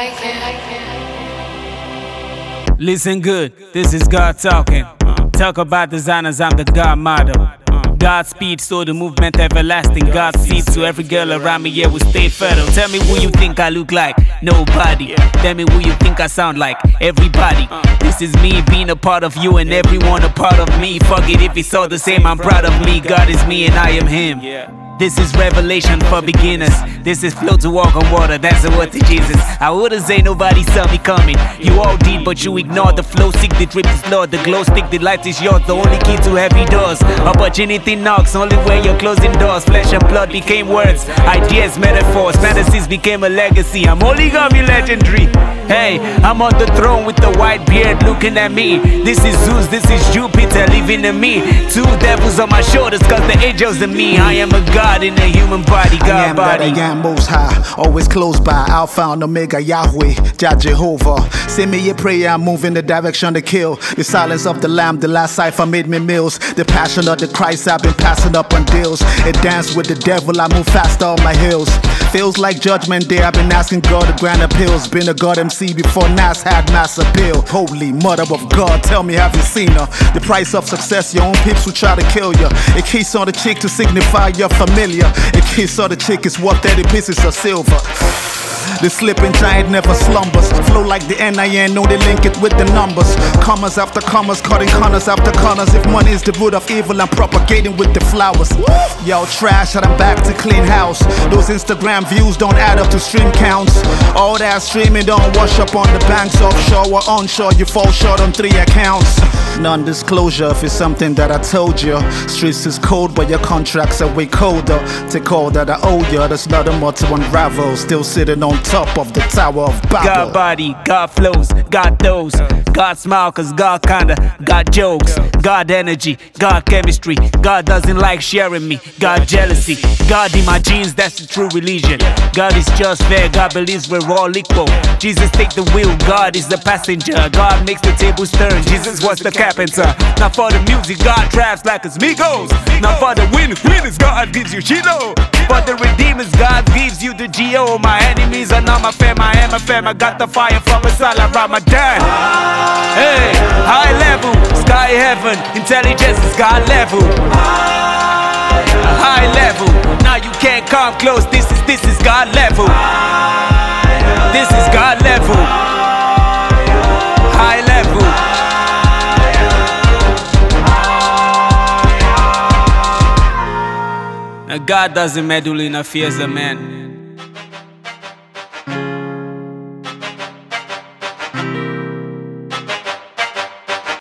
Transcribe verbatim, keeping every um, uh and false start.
Listen good, this is God talking. Talk about designers, I'm the God model. Godspeed, so the movement everlasting. Godspeed to every girl around me, yeah, we stay fertile. Tell me who you think I look like, nobody. Tell me who you think I sound like, everybody. This is me being a part of you and everyone a part of me. Fuck it if it's all the same, I'm proud of me. God is me and I am him. This is revelation for beginners. This is flow to walk on water, that's the word to Jesus. I wouldn't say nobody saw me coming. You all did, but you ignored the flow. Seek the drip is Lord, the glow stick, the light is yours. The only key to heavy doors. Opportunity knocks, only when you're closing doors. Flesh and blood became words, ideas, metaphors. Fantasies became a legacy. I'm only gonna be legendary. Hey, I'm on the throne with the white beard looking at me. This is Zeus, this is Jupiter living in me. Two devils on my shoulders, cause the angels in me. I am a God in a human body, God I am body. that I am most high, always close by. Alpha and Omega, Yahweh, Jah Jehovah. Send me your prayer, I move in the direction to kill. The silence of the lamb, the last cipher made me mills. The passion of the Christ I've been passing up on deals. It dance with the devil, I move faster on my hills. Feels like judgment day, I've been asking God to grant appeals. Been a God M C before Nas had mass appeal. Holy mother of God, tell me have you seen her? The price of success, your own peeps will try to kill you. A kiss on the cheek to signify you're familiar. A kiss on the cheek is worth thirty pieces of silver. The slipping giant never slumbers. Flow like the N I N, know they link it with the numbers. Commas after commas, cutting corners after corners. If money is the root of evil, I'm propagating with the flowers. Yo, trash, and I'm back to clean house. Those Instagram views don't add up to stream counts. All that streaming don't wash up on the banks. Offshore or onshore, you fall short on three accounts. Non-disclosure if it's something that I told you. Streets is cold, but your contracts are way colder. Take all that I owe you, there's nothing more to unravel. Still sitting on top of the Tower of Babel. God body, God flows, God those. God smile cause God kinda got jokes. God energy, God chemistry. God doesn't like sharing me. God jealousy, God in my genes, that's the true religion. God is just fair, God believes we're all equal. Jesus take the wheel, God is the passenger. God makes the tables turn, Jesus was the carpenter. Not for the music, God traps like his Migos. Not for the winners, winners, God gives you Shiloh. For the redeemers, God gives you the G O. My enemies are not my fam, I am a fam. I got the fire from a Salah Ramadan. Hey, high level, sky heaven. Intelligence is God level. High level, now you can't come close. This is, this is God level. This is God level. High level. Now God doesn't meddle in affairs of man.